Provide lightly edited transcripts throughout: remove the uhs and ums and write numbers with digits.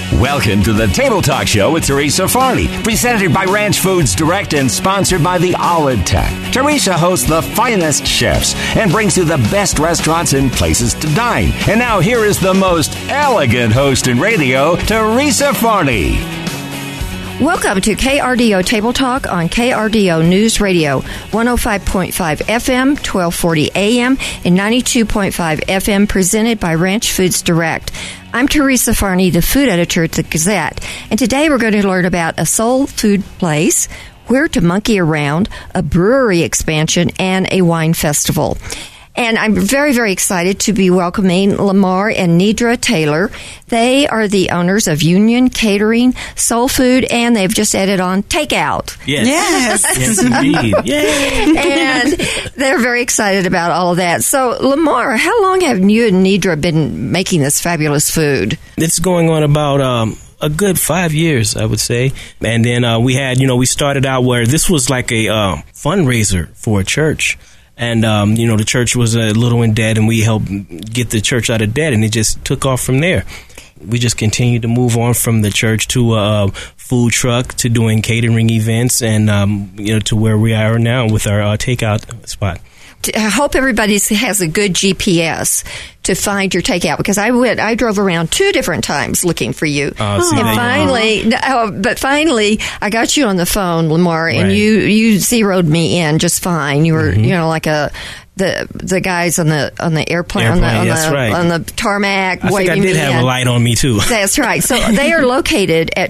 Welcome to the Table Talk Show with Teresa Farley, presented by Ranch Foods Direct and sponsored by the Olive Tent. Teresa hosts the finest chefs and brings you the best restaurants and places to dine. And now here is the most elegant host in radio, Teresa Farley. Welcome to KRDO Table Talk on KRDO News Radio, 105.5 FM, 1240 AM, and 92.5 FM, presented by Ranch Foods Direct. I'm Teresa Farley, the food editor at the Gazette, and today we're going to learn about a soul food place, where to monkey around, a brewery expansion, and a wine festival. And I'm very, very excited to be welcoming Lamar and Nidra Taylor. They are the owners of Union Catering, Soul Food, and they've just added on Takeout. Yes, indeed. Yay. And they're very excited about all of that. So, Lamar, how long have you and Nidra been making this fabulous food? It's going on about a good 5 years, I would say. And then we started out where this was like a fundraiser for a church. And, the church was a little in debt, and we helped get the church out of debt, and it just took off from there. We just continued to move on from the church to a food truck, to doing catering events, and, to where we are now with our takeout spot. I hope everybody has a good GPS to find your takeout, because I drove around 2 different times looking for you. But finally, I got you on the phone, Lamar, and you zeroed me in just fine. You were, like the guys on the airplane on the tarmac. I think I did have a light on me too. That's right. So they are located at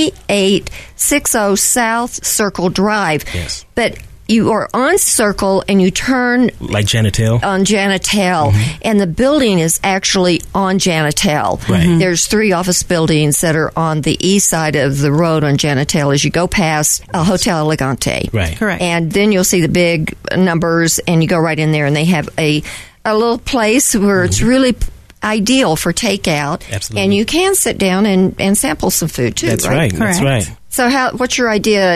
2860 South Circle Drive. Yes, but you are on Circle and you turn like Janitel. On Janitel, and the building is actually on Janitel. Right. There's 3 office buildings that are on the east side of the road on Janitel as you go past Hotel Elegante. Right. Correct. And then you'll see the big numbers, and you go right in there, and they have a little place where it's really ideal for takeout. Absolutely. And you can sit down and sample some food too. That's right. That's right. So what's your idea?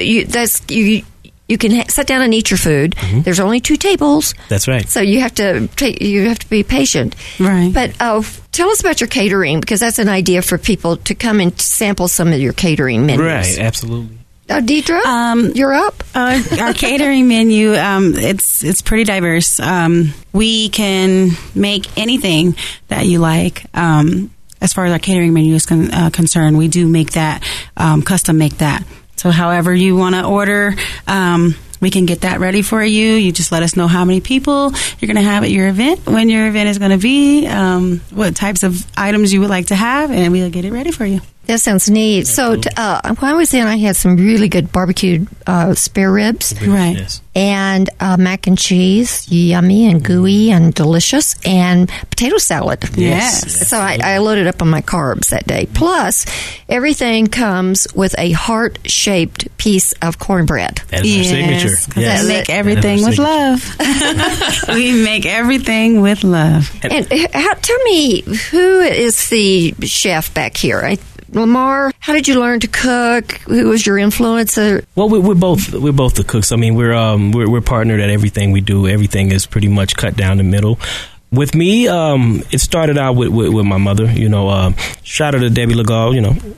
You can sit down and eat your food. There's only 2 tables. That's right. So you have to be patient. Right. But tell us about your catering, because that's an idea for people to come and sample some of your catering menus. Right. Absolutely. Deidre, you're up. Our catering menu, it's pretty diverse. We can make anything that you like. As far as our catering menu is concerned, we do make that, custom make that. So however you want to order, we can get that ready for you. You just let us know how many people you're going to have at your event, when your event is going to be, what types of items you would like to have, and we'll get it ready for you. That sounds neat. So when I was in, I had some really good barbecued spare ribs. Right. Yes. And mac and cheese, yummy and gooey and delicious, and potato salad. Yes. So I loaded up on my carbs that day. Plus, everything comes with a heart-shaped piece of cornbread. That is our signature. Yes. We make everything with love. We make everything with love. And tell me, who is the chef back here? Lamar, how did you learn to cook? Who was your influencer? Well, we're both the cooks. I mean, we're partnered at everything we do. Everything is pretty much cut down the middle. With me, it started out with my mother. Shout out to Debbie Legal.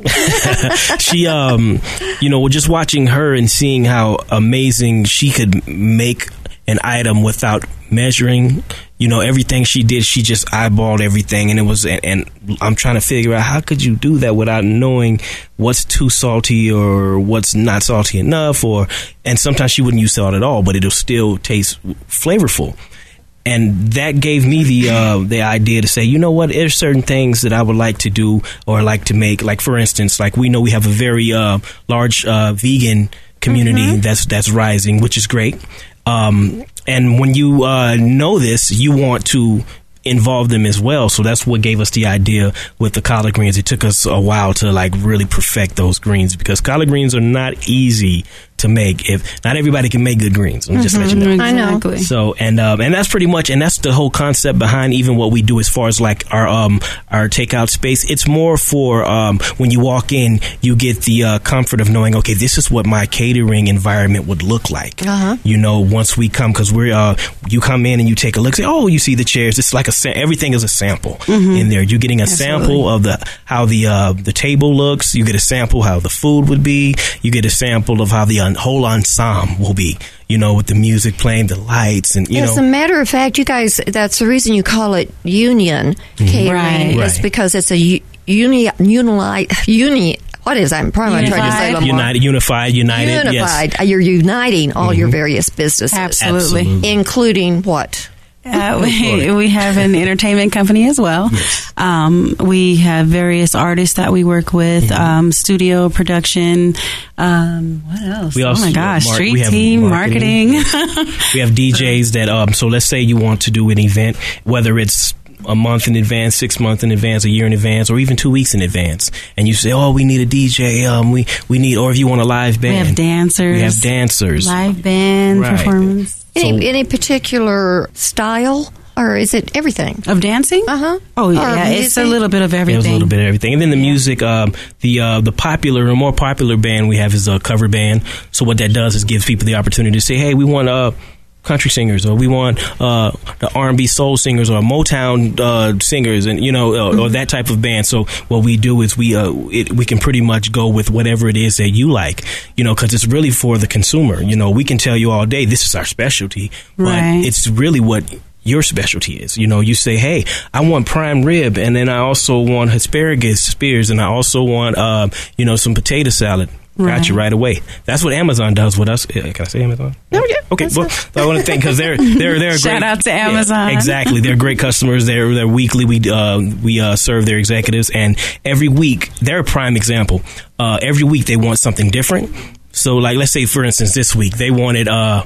She, just watching her and seeing how amazing she could make an item without measuring. Everything she did, she just eyeballed everything, and I'm trying to figure out, how could you do that without knowing what's too salty or what's not salty enough, and sometimes she wouldn't use salt at all, but it'll still taste flavorful. And that gave me the idea to say, you know what, there's certain things that I would like to do or like to make. Like, for instance, we know we have a very large vegan community that's rising, which is great. And when you know this, you want to involve them as well. So that's what gave us the idea with the collard greens. It took us a while to really perfect those greens, because collard greens are not easy to make. If not everybody can make good greens, I'm just let you know. I know. Exactly. So and that's pretty much, and that's the whole concept behind even what we do as far as like our takeout space. It's more for when you walk in, you get the comfort of knowing, okay, this is what my catering environment would look like. You know, once we come, because we're you come in and you take a look, say, oh, you see the chairs. It's like everything is a sample in there. You're getting a sample of how the table looks. You get a sample how the food would be. You get a sample of how the whole ensemble will be. You know, with the music playing, the lights, and you know. As a matter of fact, you guys, that's the reason you call it union catering. It's because it's a what is that? I'm probably trying to say Lamar. Unified. Yes. You're uniting all your various businesses. Absolutely. Including what? We have an entertainment company as well. Yes. We have various artists that we work with, studio production. What else? We also, oh my gosh, street team, marketing. We have DJs that, so let's say you want to do an event, whether it's a month in advance, 6 months in advance, a year in advance, or even 2 weeks in advance. And you say, oh, we need a DJ, we need, or if you want a live band. We have dancers. Live band performance. Any particular style, or is it everything? Of dancing? Oh, yeah. It's a little bit of everything. It's a little bit of everything. And then the music, the more popular band we have is a cover band. So what that does is gives people the opportunity to say, hey, we want country singers, or we want the R&B soul singers, or Motown singers, and you know, or that type of band. So what we do is we can pretty much go with whatever it is that you like, you know, because it's really for the consumer. You know, we can tell you all day this is our specialty, but it's really what your specialty is. You know, you say, hey, I want prime rib, and then I also want asparagus spears, and I also want some potato salad. Got you right away. That's what Amazon does with us. Can I say Amazon? No, yeah. Okay. Well, I want to thank, because they're great. Shout out to Amazon. Yeah, exactly. They're great customers. They're weekly. We serve their executives, and every week they're a prime example. Every week they want something different. So, like, let's say for instance this week they wanted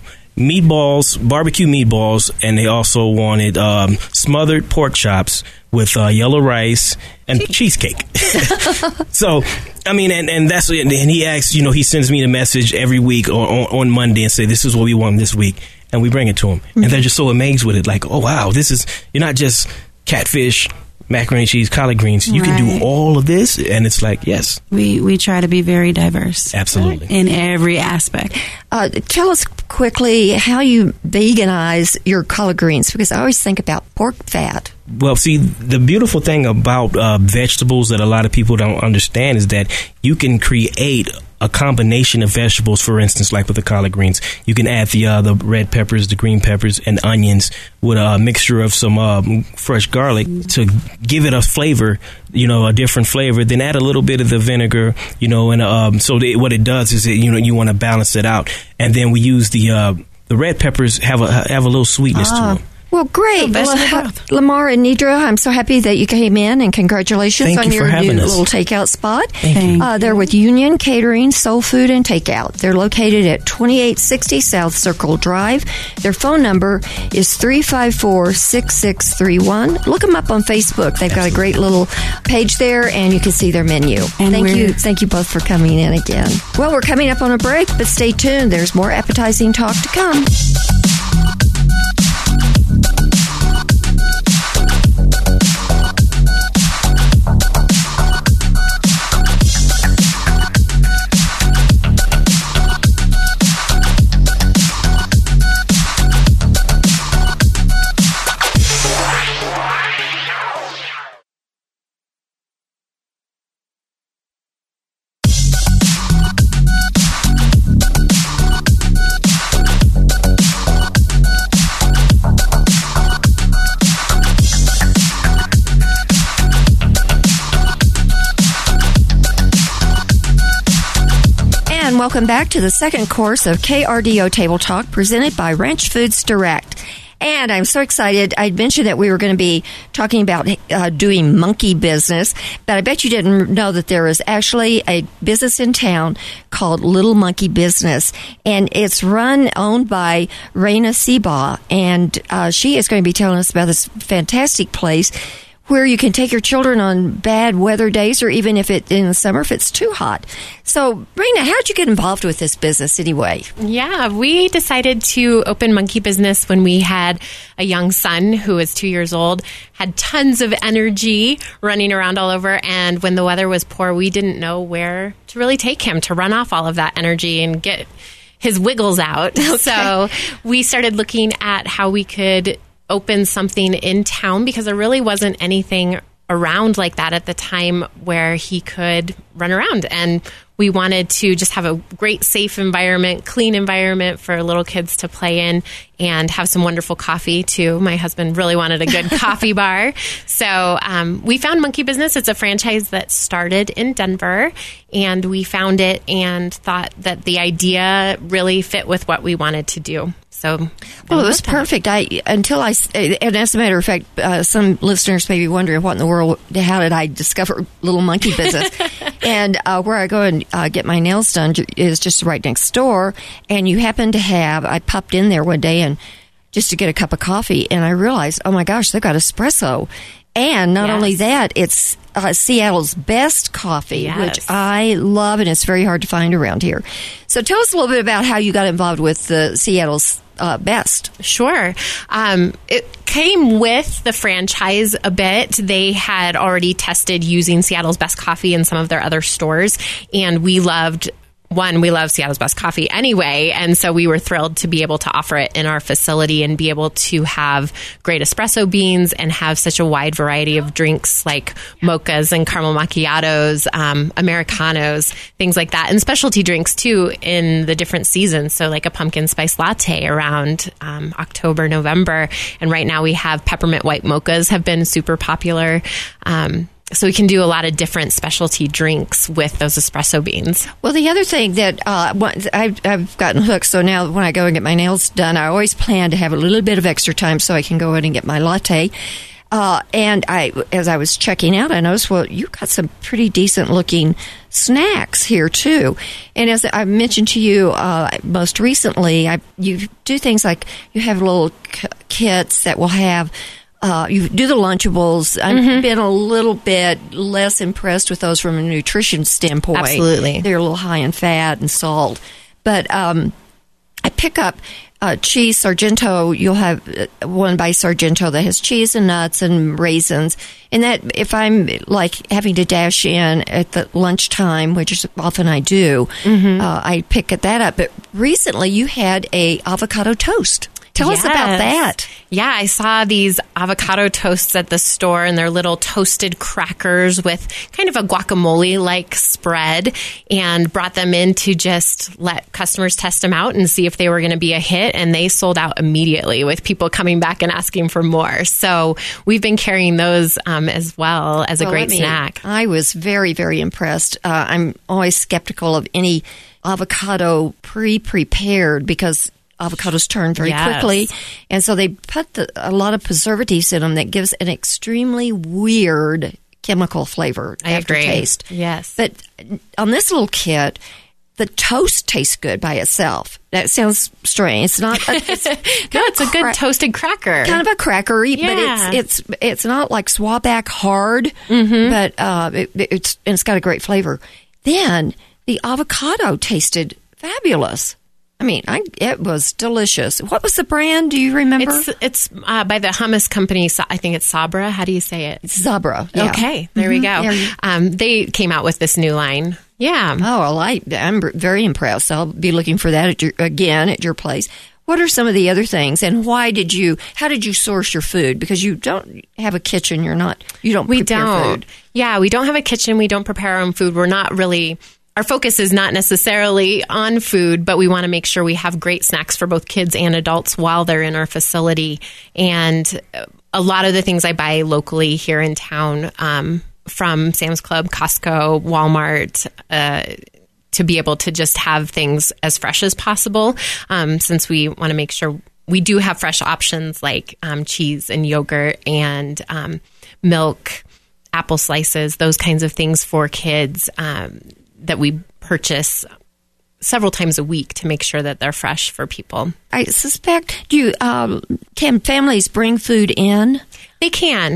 barbecue meatballs, and they also wanted smothered pork chops with yellow rice and cheesecake. So, I mean, and that's, and he asks, you know, he sends me the message every week on Monday and say, this is what we want this week. And we bring it to him. And they're just so amazed with it. Like, oh, wow, you're not just catfish, macaroni and cheese, collard greens. You can do all of this. And it's like, yes. We try to be very diverse. Absolutely. In every aspect. Tell us quickly how you veganize your collard greens, because I always think about pork fat. Well, see, the beautiful thing about vegetables that a lot of people don't understand is that you can create a combination of vegetables. For instance, like with the collard greens, you can add the red peppers, the green peppers, and onions with a mixture of some fresh garlic to give it a flavor, you know, a different flavor. Then add a little bit of the vinegar, you know, and what it does is you want to balance it out. And then we use the red peppers have a little sweetness to them. Well, great. Lamar and Nidra, I'm so happy that you came in, and congratulations on your new little takeout spot. They're with Union Catering, Soul Food, and Takeout. They're located at 2860 South Circle Drive. Their phone number is 354-6631. Look them up on Facebook. They've got a great little page there, and you can see their menu. And thank you both for coming in again. Well, we're coming up on a break, but stay tuned. There's more appetizing talk to come. Welcome back to the second course of KRDO Table Talk, presented by Ranch Foods Direct. And I'm so excited. I mentioned that we were going to be talking about doing monkey business, but I bet you didn't know that there is actually a business in town called Little Monkey Business, and it's owned by Raina Sebaugh, and she is going to be telling us about this fantastic place where you can take your children on bad weather days, or even if in the summer, if it's too hot. So, Rena, how did you get involved with this business anyway? Yeah, we decided to open Monkey Business when we had a young son who was 2 years old, had tons of energy running around all over. And when the weather was poor, we didn't know where to really take him to run off all of that energy and get his wiggles out. Okay. So we started looking at how we could open something in town, because there really wasn't anything around like that at the time where he could run around. And we wanted to just have a great, safe environment, clean environment for little kids to play in, and have some wonderful coffee too. My husband really wanted a good coffee bar. So we found Monkey Business. It's a franchise that started in Denver, and we found it and thought that the idea really fit with what we wanted to do. So, well, it was perfect. And as a matter of fact, some listeners may be wondering, what in the world, how did I discover Little Monkey Business? And where I go and get my nails done is just right next door. And you happen to have, I popped in there one day and just to get a cup of coffee, and I realized, oh my gosh, they've got espresso. And not only that, it's Seattle's best coffee, which I love, and it's very hard to find around here. So tell us a little bit about how you got involved with the Seattle's best. Sure. It came with the franchise a bit. They had already tested using Seattle's Best Coffee in some of their other stores, and we love Seattle's Best Coffee anyway, and so we were thrilled to be able to offer it in our facility and be able to have great espresso beans and have such a wide variety of drinks like mochas and caramel macchiatos, Americanos, things like that, and specialty drinks too in the different seasons. So like a pumpkin spice latte around October, November, and right now we have peppermint white mochas have been super popular. So we can do a lot of different specialty drinks with those espresso beans. Well, the other thing that I've gotten hooked, so now when I go and get my nails done, I always plan to have a little bit of extra time so I can go in and get my latte. And as I was checking out, I noticed, well, you got some pretty decent looking snacks here too. And as I mentioned to you most recently, you do things like you have little kits that will have. You do the Lunchables. I've been a little bit less impressed with those from a nutrition standpoint. Absolutely. They're a little high in fat and salt. But I pick up cheese Sargento. You'll have one by Sargento that has cheese and nuts and raisins. And that, if I'm like having to dash in at the lunchtime, which is often I do, I pick that up. But recently you had a avocado toast. Tell us about that. Yeah, I saw these avocado toasts at the store, and they're little toasted crackers with kind of a guacamole-like spread, and brought them in to just let customers test them out and see if they were going to be a hit, and they sold out immediately with people coming back and asking for more. So we've been carrying those as well as a great snack. I was very, very impressed. I'm always skeptical of any avocado pre-prepared because avocados turn very quickly, and so they put a lot of preservatives in them that gives an extremely weird chemical flavor aftertaste. Yes. But on this little kit, the toast tastes good by itself. That sounds strange. It's not. It's a good toasted cracker. Kind of a crackery, but it's not like Swaback hard, but it's got a great flavor. Then the avocado tasted fabulous. I mean, it was delicious. What was the brand? Do you remember? It's by the hummus company. I think it's Sabra. How do you say it? Zabra. Yeah. Okay, there we go. They came out with this new line. Yeah. Oh, well, I'm very impressed. I'll be looking for that at your place. What are some of the other things, and how did you source your food? Because you don't have a kitchen. We don't. Food. Yeah, we don't have a kitchen. We don't prepare our own food. We're not really. Our focus is not necessarily on food, but we want to make sure we have great snacks for both kids and adults while they're in our facility. And a lot of the things I buy locally here in town, from Sam's Club, Costco, Walmart, to be able to just have things as fresh as possible, since we want to make sure we do have fresh options like cheese and yogurt and milk, apple slices, those kinds of things for kids that we purchase several times a week to make sure that they're fresh for people. I suspect, can families bring food in? They can.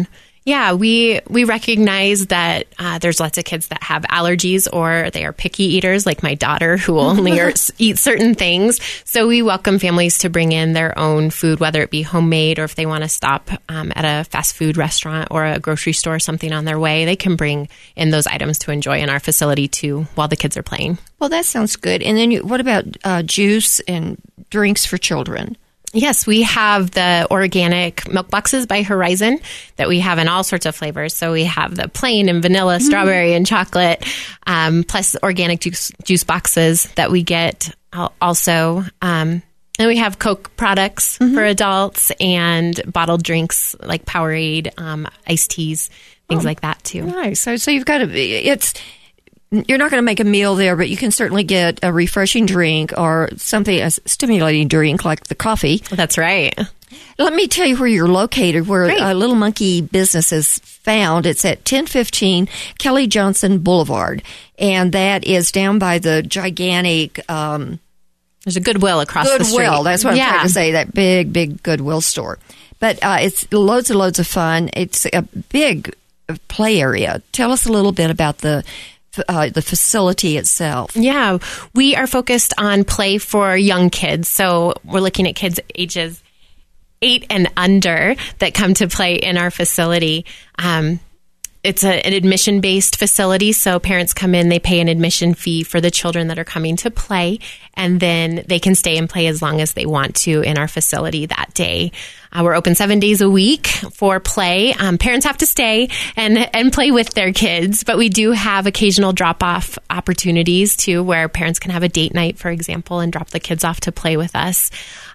Yeah, we recognize that there's lots of kids that have allergies or they are picky eaters, like my daughter, who will only eat certain things. So we welcome families to bring in their own food, whether it be homemade or if they want to stop at a fast food restaurant or a grocery store or something on their way, they can bring in those items to enjoy in our facility too while the kids are playing. Well, that sounds good. And then what about juice and drinks for children? Yes, we have the organic milk boxes by Horizon that we have in all sorts of flavors. So we have the plain and vanilla, strawberry and chocolate, plus organic juice boxes that we get also. And we have Coke products for adults and bottled drinks like Powerade, iced teas, things like that too. Nice. So you've got you're not going to make a meal there, but you can certainly get a refreshing drink or something, a stimulating drink like the coffee. That's right. Let me tell you where you're located, where Little Monkey Business is found. It's at 1015 Kelly Johnson Boulevard, and that is down by the gigantic... There's a Goodwill across the street. Goodwill, that's what I'm trying to say, that big Goodwill store. But it's loads and loads of fun. It's a big play area. Tell us a little bit about the facility itself. Yeah, we are focused on play for young kids. So we're looking at kids ages 8 and under that come to play in our facility. It's an admission-based facility, so parents come in, they pay an admission fee for the children that are coming to play, and then they can stay and play as long as they want to in our facility that day. We're open 7 days a week for play. Parents have to stay and play with their kids, but we do have occasional drop-off opportunities, too, where parents can have a date night, for example, and drop the kids off to play with us.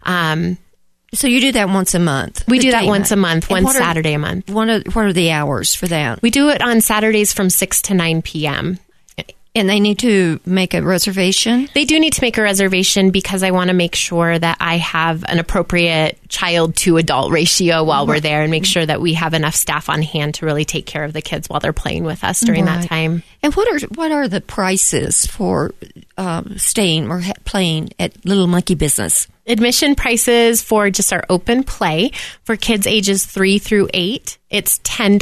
So you do that once a month? We do that once a month, one Saturday a month. What are the hours for that? We do it on Saturdays from 6 to 9 p.m. And they need to make a reservation? They do need to make a reservation because I want to make sure that I have an appropriate child to adult ratio while we're there and make sure that we have enough staff on hand to really take care of the kids while they're playing with us during that time. And what are the prices for staying or playing at Little Monkey Business? Admission prices for just our open play for kids ages 3 through 8, it's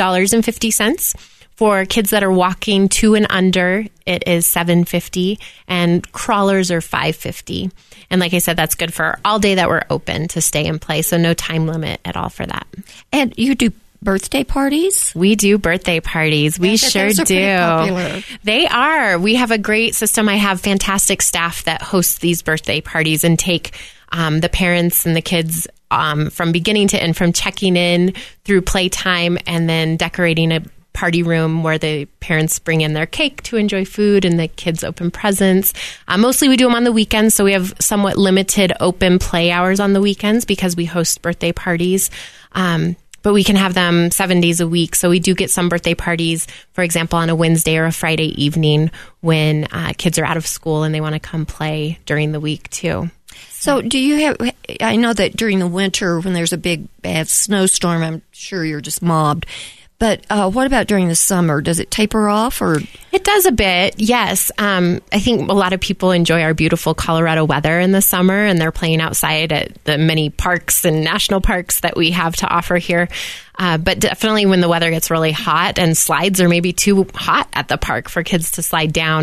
$10.50. For kids that are walking 2 and under, it is $7.50, and crawlers are $5.50. And like I said, that's good for all day that we're open to stay and play, so no time limit at all for that. And you do birthday parties? We do birthday parties. We sure do. Popular. They are. We have a great system. I have fantastic staff that host these birthday parties and take the parents and the kids from beginning to end, from checking in through playtime and then decorating a party room where the parents bring in their cake to enjoy food and the kids open presents. Mostly we do them on the weekends, so we have somewhat limited open play hours on the weekends because we host birthday parties. But we can have them 7 days a week. So we do get some birthday parties, for example, on a Wednesday or a Friday evening when kids are out of school and they want to come play during the week too. So do you have, I know that during the winter when there's a big bad snowstorm, I'm sure you're just mobbed. But what about during the summer? Does it taper off? Or it does a bit, yes. I think a lot of people enjoy our beautiful Colorado weather in the summer, and they're playing outside at the many parks and national parks that we have to offer here. But definitely when the weather gets really hot and slides are maybe too hot at the park for kids to slide down,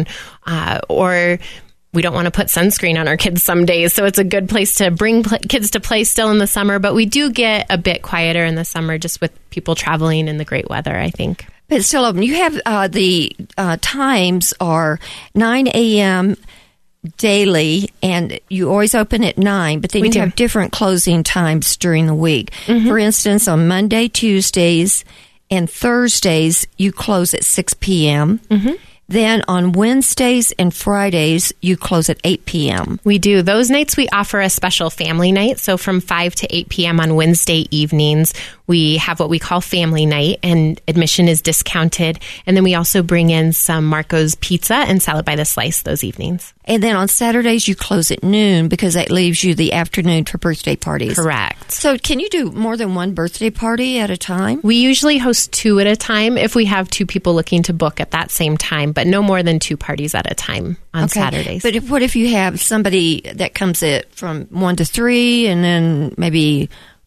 or we don't want to put sunscreen on our kids some days, so it's a good place to bring kids to play still in the summer. But we do get a bit quieter in the summer just with people traveling in the great weather, I think. But it's still open. You have the times are 9 a.m. daily, and you always open at 9, but then you have different closing times during the week. Mm-hmm. For instance, on Monday, Tuesdays, and Thursdays, you close at 6 p.m., mm-hmm. Then on Wednesdays and Fridays, you close at 8 p.m. We do. Those nights we offer a special family night. So from 5 to 8 p.m. on Wednesday evenings, we have what we call family night, and admission is discounted. And then we also bring in some Marco's Pizza and Salad by the Slice those evenings. And then on Saturdays, you close at noon because that leaves you the afternoon for birthday parties. Correct. So can you do more than one birthday party at a time? We usually host 2 at a time if we have 2 people looking to book at that same time, but no more than 2 parties at a time on Saturdays. But what if you have somebody that comes in from 1 to 3 and then maybe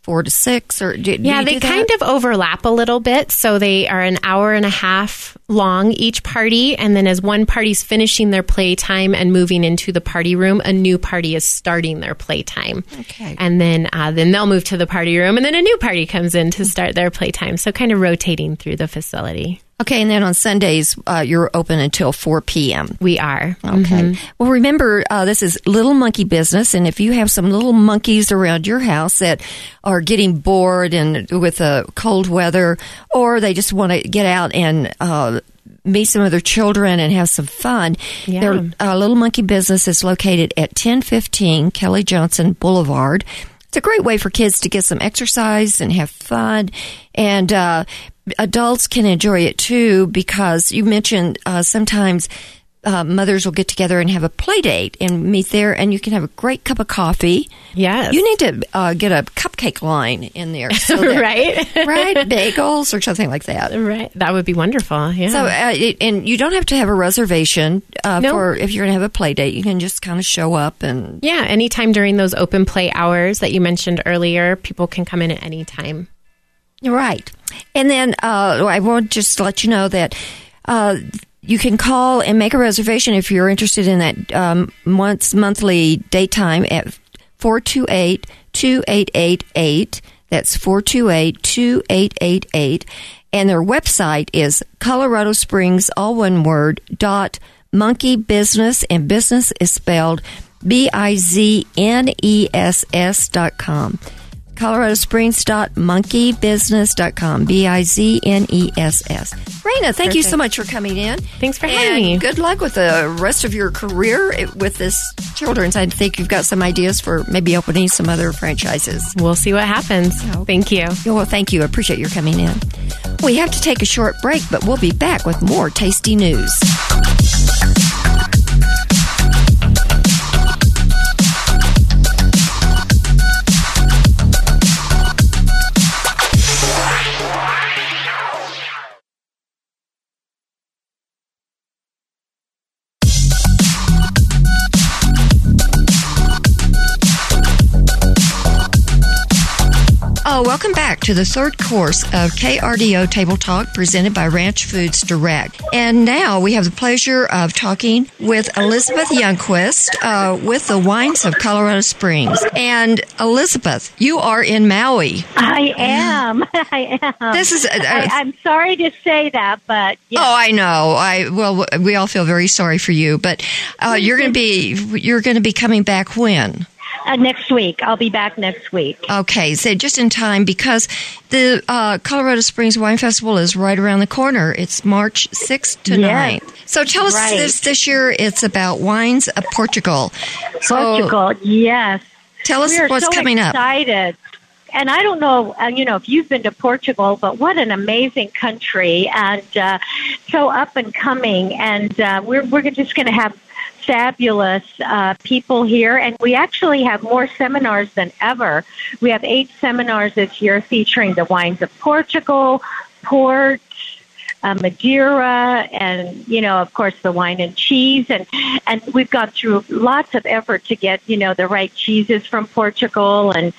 4 to 6? Or do yeah, you they do that? kind of overlap a little bit. So they are an hour and a half long each party. And then as one party's finishing their playtime and moving into the party room, a new party is starting their playtime. Okay. And then they'll move to the party room, and then a new party comes in to start their playtime. So kind of rotating through the facility. Okay, and then on Sundays, you're open until 4 p.m. We are. Okay. Well, remember, this is Little Monkey Business, and if you have some little monkeys around your house that are getting bored and with the cold weather, or they just want to get out and meet some of their children and have some fun, Yeah. their Little Monkey Business is located at 1015 Kelly Johnson Boulevard. It's a great way for kids to get some exercise and have fun, and adults can enjoy it too, because you mentioned sometimes mothers will get together and have a play date and meet there, and you can have a great cup of coffee. Yes. You need to get a cupcake line in there. So that, Right? right? Bagels or something like that. Right. That would be wonderful. Yeah. So, and you don't have to have a reservation No. for if you're going to have a play date. You can just kind of show up and... Yeah, anytime during those open play hours that you mentioned earlier, people can come in at any time. Right. And then I want just to let you know that you can call and make a reservation if you're interested in that monthly daytime at 428-2888. That's 428-2888. And their website is Colorado Springs, all one word, .monkey business, and business is spelled BIZNESS.com. coloradosprings.monkeybusiness.com. BIZNESS. Raina, thank you so much for coming in. Thanks for having And me. good luck with the rest of your career with this children's. I think you've got some ideas for maybe opening some other franchises. We'll see what happens. Thank you. Well, thank you. I appreciate your coming in. We have to take a short break, but we'll be back with more tasty news. Oh, welcome back to the third course of KRDO Table Talk presented by Ranch Foods Direct. And now we have the pleasure of talking with Elizabeth Youngquist with the Wines of Colorado Springs. And Elizabeth, you are in Maui. I am. I am. This is. I'm sorry to say that, but yeah. Oh, I know. Well, we all feel very sorry for you. But you're going to be coming back when? Next week. I'll be back next week. Okay, so just in time because the Colorado Springs Wine Festival is right around the corner. It's March 6th to 9th. So tell us this year it's about wines of Portugal. Portugal, yes. Tell us what's coming up. We are so excited. And I don't know, if you've been to Portugal, but what an amazing country and so up and coming. And we're just going to have fabulous people here, and we actually have more seminars than ever. We have 8 seminars this year featuring the wines of Portugal, port, Madeira, and of course the wine and cheese, and we've gone through lots of effort to get the right cheeses from Portugal, and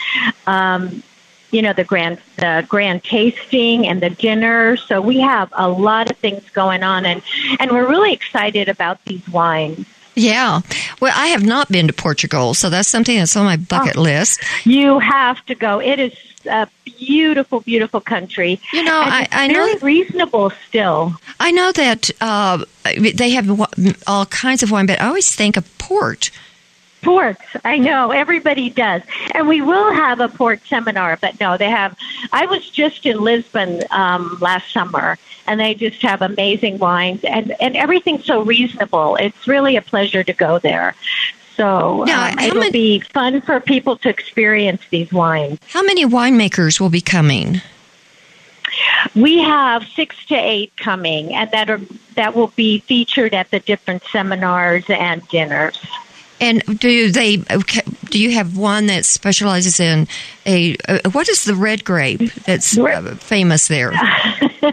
the grand tasting and the dinner. So we have a lot of things going on, and we're really excited about these wines. Yeah. Well, I have not been to Portugal, so that's something that's on my bucket list. You have to go. It is a beautiful, beautiful country. I know very reasonable still. I know that they have all kinds of wine, but I always think of port. Ports, I know, everybody does. And we will have a port seminar, but no, they have. I was just in Lisbon last summer, and they just have amazing wines, and everything's so reasonable. It's really a pleasure to go there. So it'll be fun for people to experience these wines. How many winemakers will be coming? We have 6 to 8 coming, and that will be featured at the different seminars and dinners. And do you have one that specializes in what is the red grape that's famous there?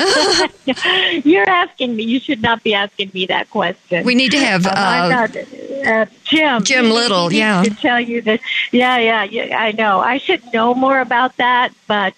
You're asking me. You should not be asking me that question. We need to have Jim Little, yeah. To tell you that, yeah, I know. I should know more about that, but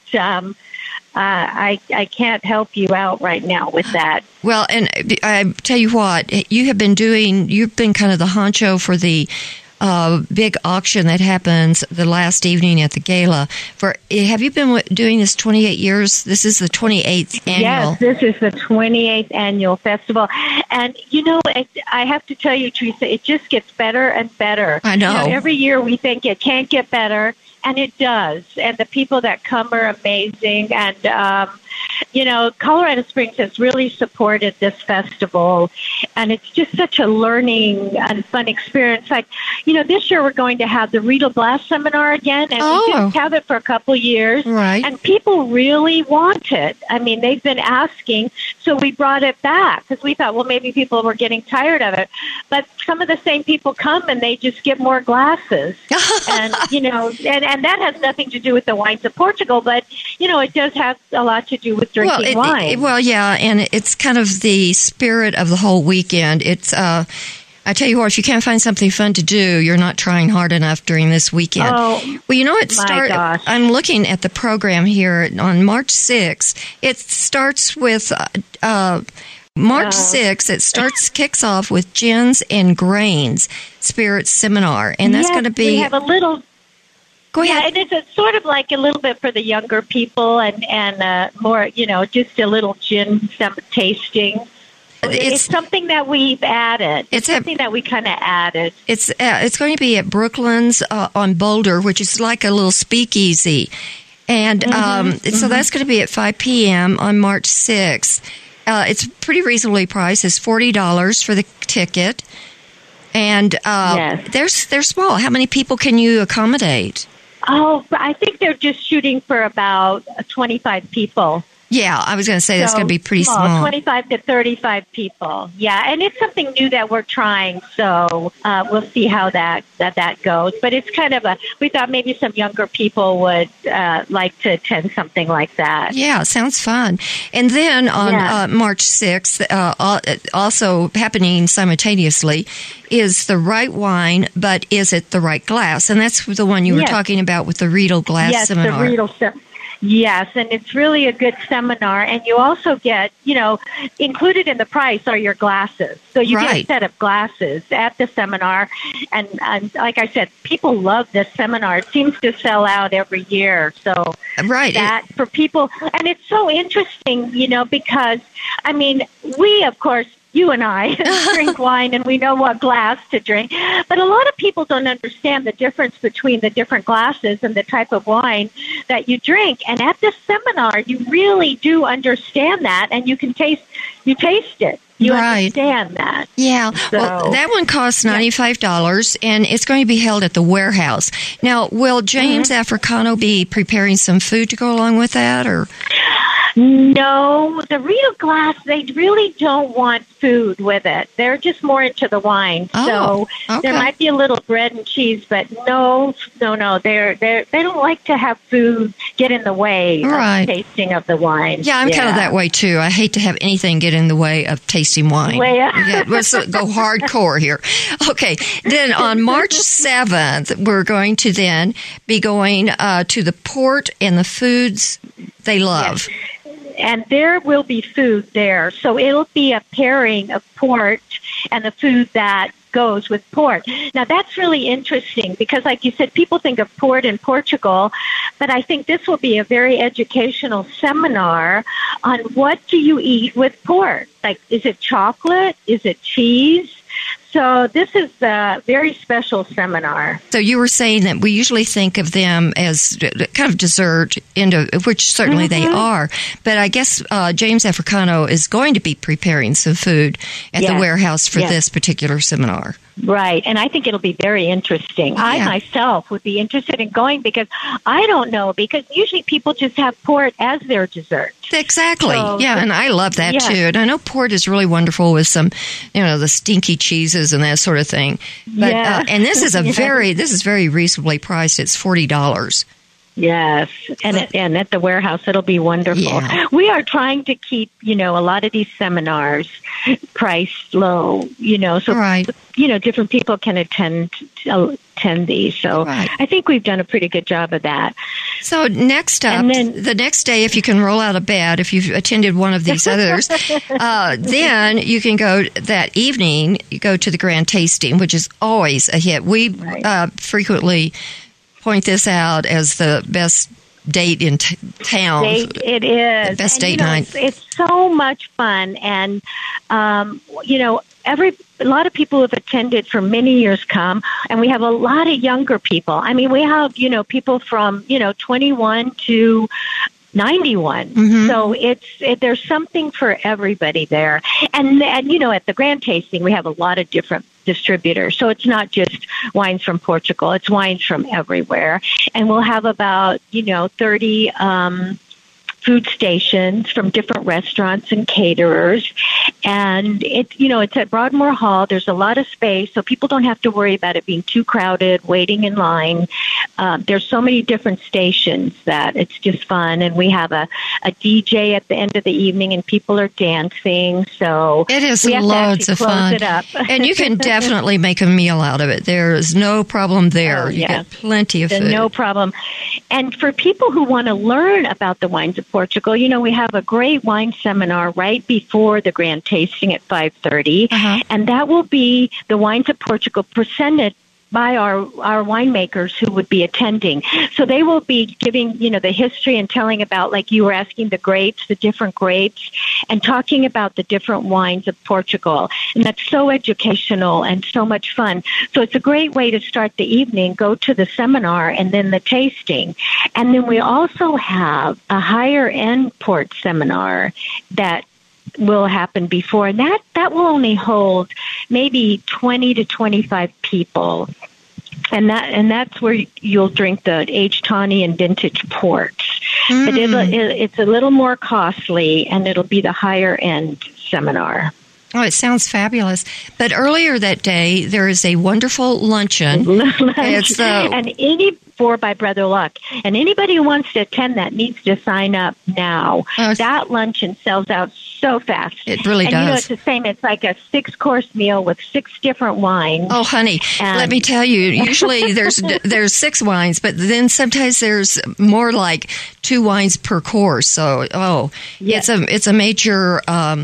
I can't help you out right now with that. Well, and I tell you what, you've been kind of the honcho for the big auction that happens the last evening at the gala. Have you been doing this 28 years? This is the 28th annual. Yes, this is the 28th annual festival. And, I have to tell you, Teresa, it just gets better and better. I know. Every year we think it can't get better, and it does. And the people that come are amazing. And, Colorado Springs has really supported this festival, and it's just such a learning and fun experience. Like, this year we're going to have the Riedel Glass Seminar again, and we just have it for a couple years. Right. And people really want it. I mean, they've been asking, so we brought it back because we thought, well, maybe people were getting tired of it. But some of the same people come and they just get more glasses. And, and that has nothing to do with the wines of Portugal, but, it does have a lot to do with drinking wine. Yeah, and it's kind of the spirit of the whole weekend. It's, I tell you what, if you can't find something fun to do, you're not trying hard enough during this weekend. Oh, well, I'm looking at the program here on March 6th. It starts with March 6th. Kicks off with Gins and Grains Spirits Seminar, and that's going to be. We have a little. Go ahead. Yeah, and it's sort of like a little bit for the younger people, and more, just a little gin tasting. It's something that we've added. It's something that we kind of added. It's going to be at Brooklands on Boulder, which is like a little speakeasy, and so that's going to be at 5 p.m. on March 6th. It's pretty reasonably priced. It's $40 for the ticket, and they're small. How many people can you accommodate? Oh, I think they're just shooting for about 25 people. Yeah, I was going to say that's going to be pretty small. 25 to 35 people. Yeah, and it's something new that we're trying, so we'll see how that goes. But it's kind of we thought maybe some younger people would like to attend something like that. Yeah, sounds fun. And then on March 6th, also happening simultaneously, is the right wine, but is it the right glass? And that's the one you were talking about with the Riedel Glass Seminar. Yes, the Riedel Seminar. Yes, and it's really a good seminar, and you also get, included in the price are your glasses. So you get a set of glasses at the seminar, and like I said, people love this seminar. It seems to sell out every year. So that for people, and it's so interesting, because, we, of course, you and I drink wine and we know what glass to drink. But a lot of people don't understand the difference between the different glasses and the type of wine that you drink. And at this seminar, you really do understand that, and you taste it. You understand that. Yeah. Well, that one costs $95, and it's going to be held at the warehouse. Now, will James Africano be preparing some food to go along with that, or? No, the Riedel Glass, they really don't want food with it. They're just more into the wine. There might be a little bread and cheese, but no. They don't like to have food get in the way of tasting of the wine. Yeah, I'm kind of that way too. I hate to have anything get in the way of tasting wine. Let's go hardcore here. Okay, then on March 7th, we're going to then be going to the port and the foods they love. Yes. And there will be food there. So it'll be a pairing of port and the food that goes with port. Now, that's really interesting because, like you said, people think of port in Portugal, but I think this will be a very educational seminar on what do you eat with port? Like, is it chocolate? Is it cheese? So this is a very special seminar. So you were saying that we usually think of them as kind of dessert, which certainly they are. But I guess James Africano is going to be preparing some food at the warehouse for this particular seminar. Right, and I think it'll be very interesting. Yeah. I myself would be interested in going because I don't know, because usually people just have port as their dessert. Exactly, and I love that too. And I know port is really wonderful with some, the stinky cheeses and that sort of thing. But and this is very reasonably priced. It's $40. Yes, and at the warehouse, it'll be wonderful. Yeah. We are trying to keep, a lot of these seminars priced low, so, Right. Different people can attend these. So Right. I think we've done a pretty good job of that. So next up, And then- the next day, if you can roll out of bed, if you've attended one of these others, then you can go that evening, you go to the grand tasting, which is always a hit. We frequently point this out as the best date in town. It is. The best And, date night. It's so much fun. And, a lot of people who have attended for many years come, and we have a lot of younger people. I mean, we have, people from, 21 to 91. Mm-hmm. So there's something for everybody there. And, at the grand tasting, we have a lot of different distributors. So it's not just wines from Portugal, it's wines from everywhere. And we'll have about, 30, food stations from different restaurants and caterers. And it's at Broadmoor Hall. There's a lot of space, so people don't have to worry about it being too crowded, waiting in line. There's so many different stations that it's just fun. And we have a DJ at the end of the evening, and people are dancing. So It is we have loads to of close fun. it up. And you can definitely make a meal out of it. There is no problem there. Oh, You yeah. get plenty of food. No problem. And for people who want to learn about the wines of Portugal, we have a great wine seminar right before the grand tasting at 5:30, and that will be the wines of Portugal presented by our winemakers who would be attending. So they will be giving, the history and telling about, like you were asking, the grapes, the different grapes, and talking about the different wines of Portugal. And that's so educational and so much fun. So it's a great way to start the evening, go to the seminar and then the tasting. And then we also have a higher end port seminar that will happen before, and that will only hold maybe 20 to 25 people, and that's where you'll drink the aged tawny and vintage ports. But it's a little more costly, and it'll be the higher end seminar. Oh, it sounds fabulous. But earlier that day, there is a wonderful luncheon. It's and by Brother Luck. And anybody who wants to attend that needs to sign up now. That luncheon sells out so fast. It really and does. It's the same. It's like a 6-course meal with 6 different wines. Oh, honey, let me tell you, usually there's 6 wines, but then sometimes there's more like 2 wines per course. So, Yes. it's a major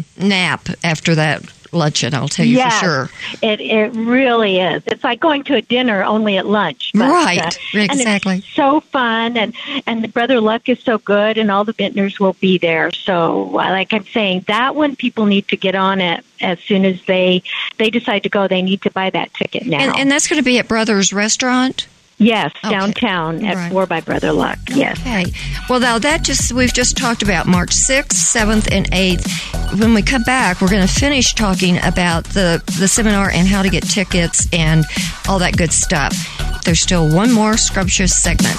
nap after that luncheon, I'll tell you for sure. It really is. It's like going to a dinner only at lunch. But, right, exactly. And it's so fun, and the Brother Luck is so good, and all the vintners will be there. So, like I'm saying, that one people need to get on it as soon as they decide to go. They need to buy that ticket now. And that's going to be at Brothers Restaurant? Yes, Okay. downtown at 4 by Brother Luck. Yes. Okay. Well, now we've just talked about March 6th, 7th, and 8th. When we come back, we're going to finish talking about the seminar and how to get tickets and all that good stuff. There's still one more scrumptious segment.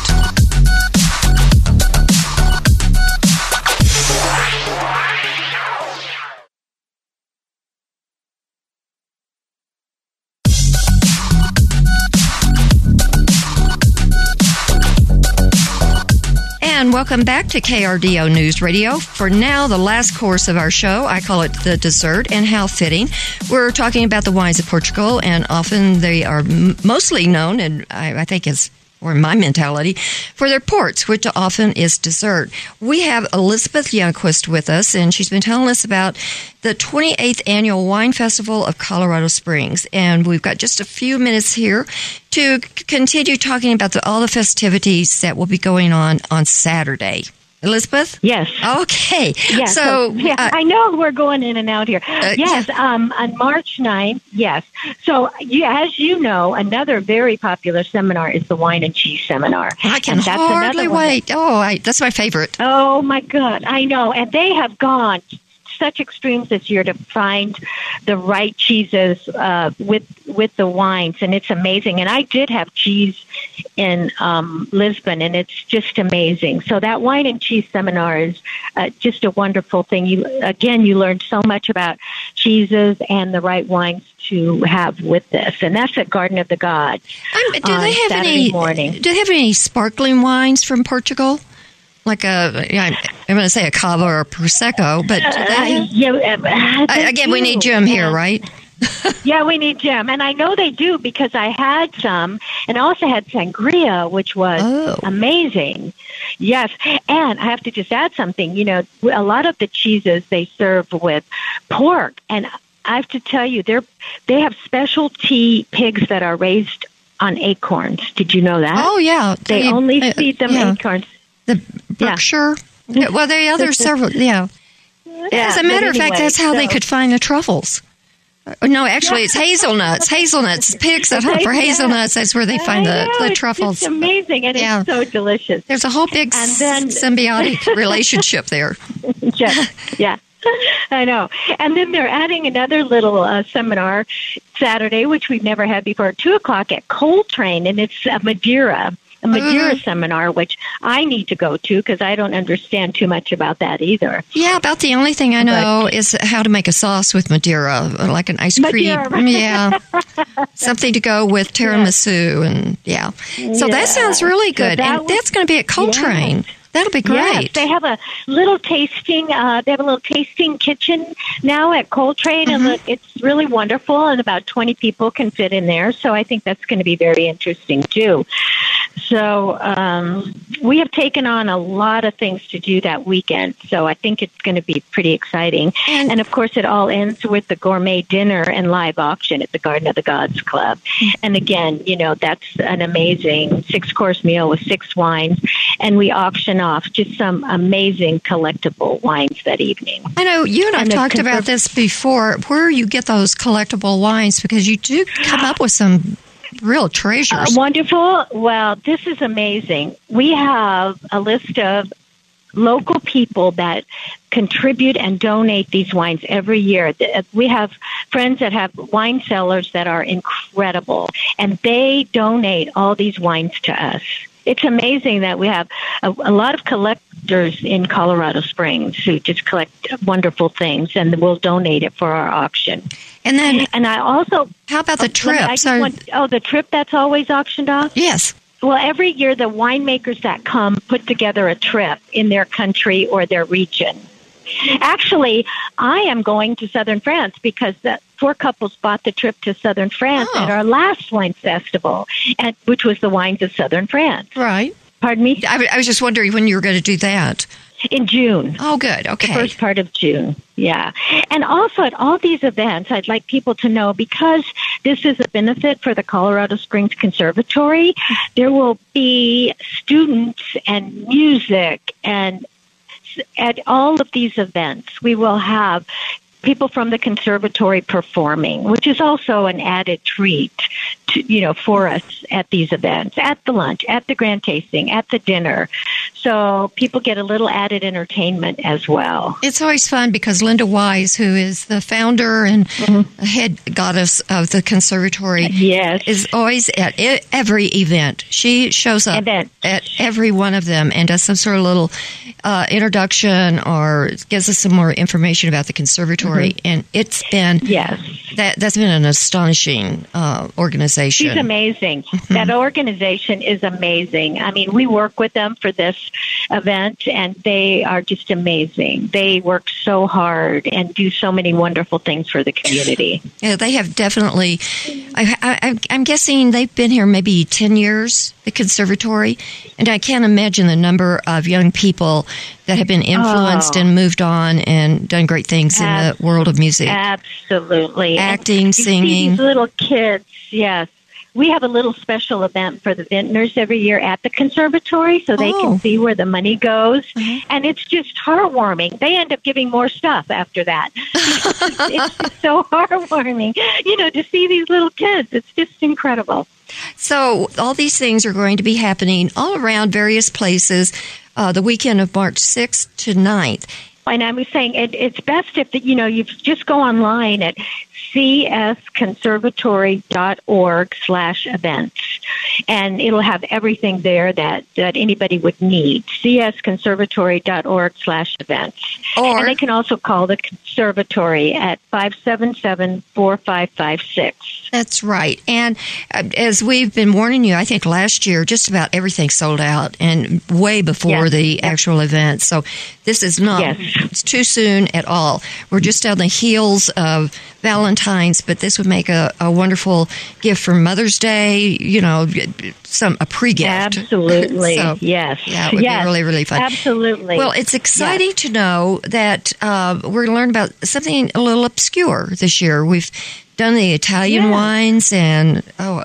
And welcome back to KRDO News Radio. For now, the last course of our show, I call it the dessert, and how fitting. We're talking about the wines of Portugal, and often they are mostly known, and I think or my mentality, for their ports, which often is dessert. We have Elizabeth Youngquist with us, and she's been telling us about the 28th Annual Wine Festival of Colorado Springs. And we've got just a few minutes here to continue talking about all the festivities that will be going on Saturday. Elizabeth? Yes. Okay. Yes. So, I know we're going in and out here. Yes. On March 9th, yes. So, as you know, another very popular seminar is the Wine and Cheese Seminar. I can hardly wait. That's my favorite. Oh, my God. I know. And they have gone such extremes this year to find the right cheeses with the wines, and it's amazing. And I did have cheese in Lisbon, and it's just amazing. So that wine and cheese seminar is just a wonderful thing. You learn so much about cheeses and the right wines to have with this, and that's at Garden of the Gods. Do they have any sparkling wines from Portugal? Like I'm going to say a cava or a prosecco, but again, we need Jim here, right? Yeah, we need Jim, and I know they do because I had some, and I also had sangria, which was amazing. Yes, and I have to just add something. You know, a lot of the cheeses they serve with pork, and I have to tell you, they have specialty pigs that are raised on acorns. Did you know that? Oh, yeah. They only feed them acorns. The Berkshire? Yeah. Well, there's several, yeah. As a matter of fact, that's how they could find the truffles. No, actually, it's hazelnuts. Hazelnuts. Pigs that hunt for hazelnuts, that's where they find the truffles. It's amazing, and it's so delicious. There's a whole big symbiotic relationship there. Yeah. I know. And then they're adding another little seminar Saturday, which we've never had before, at 2:00 at Coltrane, and it's a Madeira seminar, which I need to go to because I don't understand too much about that either. Yeah, about the only thing I know is how to make a sauce with Madeira, like an ice cream. Yeah, something to go with tiramisu, and so that sounds really good. And that's going to be at Coltrane. Yeah. That'll be great. Yes, they have a little tasting. They have a little tasting kitchen now at Coltrane, and it's really wonderful. And about 20 people can fit in there. So I think that's going to be very interesting too. So we have taken on a lot of things to do that weekend. So I think it's going to be pretty exciting. And of course, it all ends with the gourmet dinner and live auction at the Garden of the Gods Club. And again, you know, that's an amazing 6-course meal with 6 wines, and we auction off just some amazing collectible wines that evening. I know you and I talked about this before, where you get those collectible wines, because you do come up with some real treasures. Wonderful. Well, this is amazing. We have a list of local people that contribute and donate these wines every year. We have friends that have wine cellars that are incredible, and they donate all these wines to us. It's amazing that we have a lot of collectors in Colorado Springs who just collect wonderful things, and we'll donate it for our auction. And then, I also, how about the trip? The trip that's always auctioned off? Yes. Well, every year the winemakers that come put together a trip in their country or their region. Actually, I am going to southern France because 4 couples bought the trip to southern France at our last wine festival, which was the wines of southern France. Right. Pardon me? I was just wondering when you were going to do that. In June. Oh, good. Okay. The first part of June. Yeah. And also at all these events, I'd like people to know, because this is a benefit for the Colorado Springs Conservatory, there will be students and music, and at all of these events, we will have people from the conservatory performing, which is also an added treat for us at these events, at the lunch, at the grand tasting, at the dinner. So people get a little added entertainment as well. It's always fun because Linda Wise, who is the founder and head goddess of the conservatory, is always at every event. She shows up at every one of them and does some sort of little introduction or gives us some more information about the conservatory. And it's been that's been an astonishing organization. She's amazing. That organization is amazing. I mean, we work with them for this event, and they are just amazing. They work so hard and do so many wonderful things for the community. Yeah, they have definitely. I'm guessing they've been here maybe 10 years, the conservatory, and I can't imagine the number of young people that have been influenced and moved on and done great things in the world of music. Absolutely. Acting, singing. These little kids, yes. We have a little special event for the vintners every year at the conservatory so they can see where the money goes. And it's just heartwarming. They end up giving more stuff after that. It's just so heartwarming, to see these little kids. It's just incredible. So all these things are going to be happening all around various places the weekend of March 6th to 9th. And I was saying it's best if you just go online at csconservatory.org/events, and it'll have everything there that anybody would need. csconservatory.org/events. And they can also call the conservatory at 577-4556. That's right. And as we've been warning you, I think last year just about everything sold out, and way before the actual event. So this is not it's too soon at all. We're just on the heels of Valentine's, but this would make a wonderful gift for Mother's Day, a pre-gift. Absolutely. So, yes. Yeah, it would be really, really fun. Absolutely. Well, it's exciting to know that we're going to learn about something a little obscure this year. We've done the Italian wines and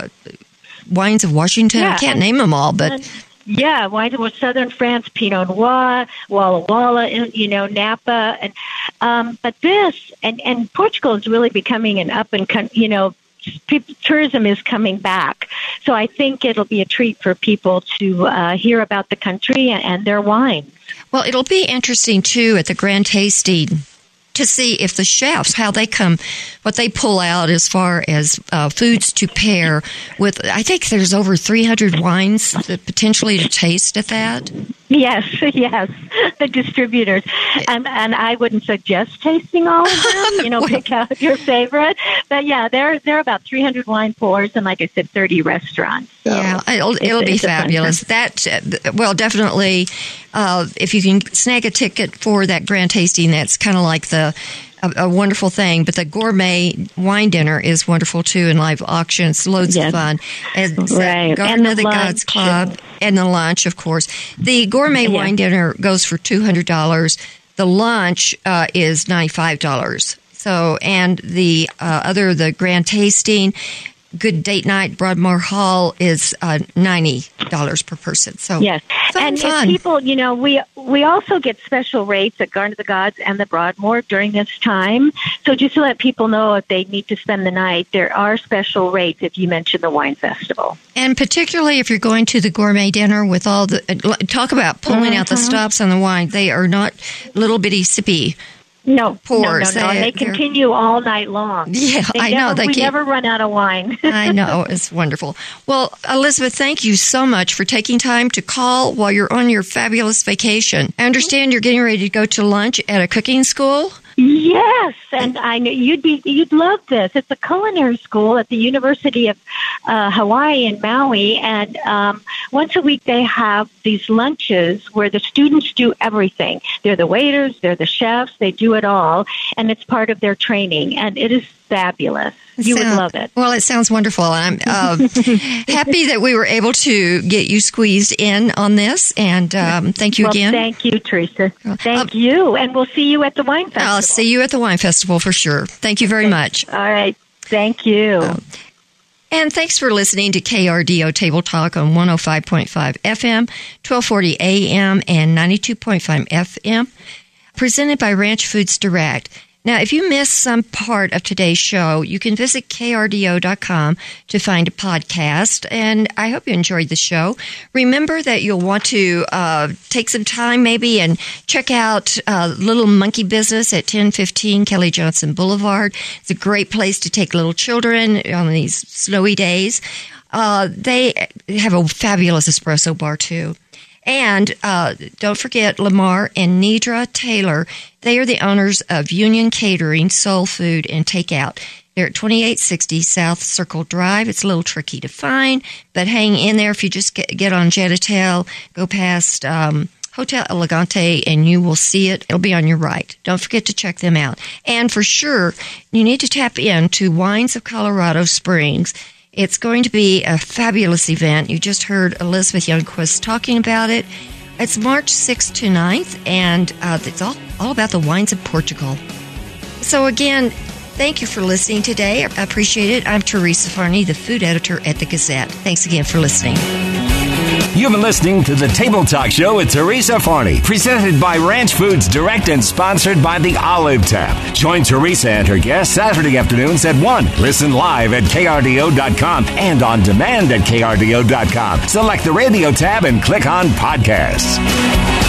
wines of Washington. I can't name them all, but... wines of Southern France, Pinot Noir, Walla Walla, Napa, and but this and Portugal is really becoming an up and tourism is coming back. So I think it'll be a treat for people to hear about the country and their wines. Well, it'll be interesting too at the Grand Tasting to see if the chefs, how they come, what they pull out as far as foods to pair with. I think there's over 300 wines potentially to taste at that. Yes, the distributors. And I wouldn't suggest tasting all of them, pick out your favorite. But there are about 300 wine pours and, like I said, 30 restaurants. So it'll be fabulous. That, definitely, if you can snag a ticket for that Grand Tasting, that's kind of like a wonderful thing. But the gourmet wine dinner is wonderful too, and live auctions, loads of fun. Right. Garden of the Gods Club and the lunch, of course. The gourmet wine dinner goes for $200. The lunch is $95. So, and the the Grand Tasting, Good Date Night, Broadmoor Hall is $90 per person. So yes, fun. If people, we also get special rates at Garden of the Gods and the Broadmoor during this time. So just to let people know, if they need to spend the night, there are special rates if you mention the wine festival. And particularly if you're going to the gourmet dinner with all the talk about pulling out the stops on the wine. They are not little bitty sippy. No, pours. No. They continue all night long. Yeah, I know. We never run out of wine. I know. It's wonderful. Well, Elizabeth, thank you so much for taking time to call while you're on your fabulous vacation. I understand you're getting ready to go to lunch at a cooking school. Yes, and I know you'd love this. It's a culinary school at the University of Hawaii in Maui, and once a week they have these lunches where the students do everything. They're the waiters, they're the chefs, they do it all, and it's part of their training, and it is fabulous. You would love it. Well, it sounds wonderful. I'm happy that we were able to get you squeezed in on this, and thank you again. Thank you, Teresa. Thank you, and we'll see you at the Wine Festival. I'll see you at the Wine Festival for sure. Thank you very much. All right. Thank you. And thanks for listening to KRDO Table Talk on 105.5 FM, 1240 AM, and 92.5 FM, presented by Ranch Foods Direct. Now, if you missed some part of today's show, you can visit krdo.com to find a podcast, and I hope you enjoyed the show. Remember that you'll want to take some time maybe and check out Little Monkey Business at 1015 Kelly Johnson Boulevard. It's a great place to take little children on these snowy days. They have a fabulous espresso bar, too. And don't forget Lamar and Nidra Taylor. They are the owners of Union Catering, Soul Food, and Takeout. They're at 2860 South Circle Drive. It's a little tricky to find, but hang in there. If you just get on Jetatel, go past Hotel Elegante, and you will see it. It'll be on your right. Don't forget to check them out. And for sure, you need to tap into Wines of Colorado Springs. It's going to be a fabulous event. You just heard Elizabeth Youngquist talking about it. It's March 6th to 9th, and it's all about the wines of Portugal. So again, thank you for listening today. I appreciate it. I'm Teresa Farney, the food editor at the Gazette. Thanks again for listening. You've been listening to the Table Talk Show with Teresa Farney, presented by Ranch Foods Direct and sponsored by the Olive Tap. Join Teresa and her guests Saturday afternoons at 1. Listen live at krdo.com and on demand at krdo.com. Select the radio tab and click on podcasts.